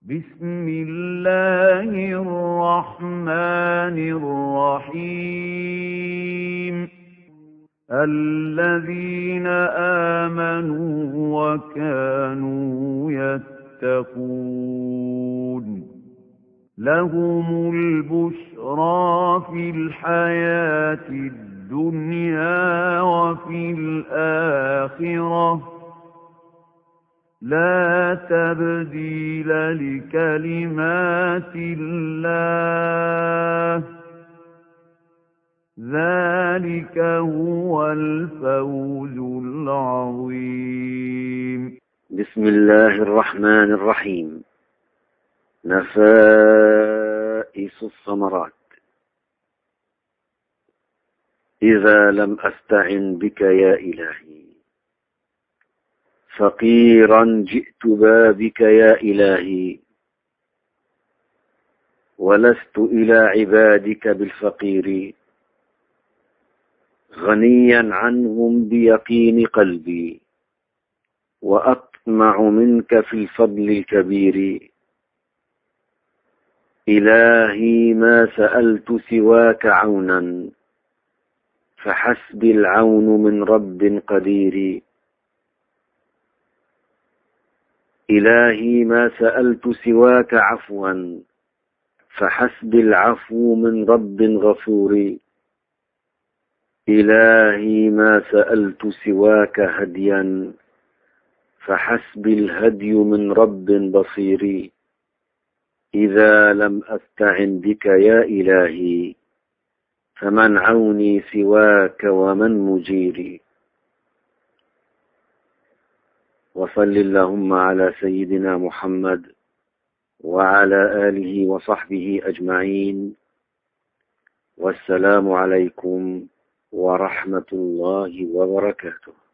بسم الله الرحمن الرحيم الذين آمنوا وكانوا يتقون لهم البشرى في الحياة الدنيا وفي الآخرة لا تبديل لكلمات الله ذلك هو الفوز العظيم. بسم الله الرحمن الرحيم. نفائس الثمرات. إذا لم أستعن بك يا إلهي فقيرا جئت بابك يا إلهي، ولست إلى عبادك بالفقير، غنيا عنهم بيقين قلبي، وأطمع منك في الفضل الكبير. إلهي ما سألت سواك عونا، فحسبي العون من رب قدير. إلهي ما سألت سواك عفوا، فحسبي العفو من رب غفور. إلهي ما سألت سواك هديا، فحسبي الهدي من رب بصير. إذا لم أستعن بك يا إلهي فمن عوني سواك ومن مجيري. وصل اللهم على سيدنا محمد وعلى آله وصحبه أجمعين، والسلام عليكم ورحمة الله وبركاته.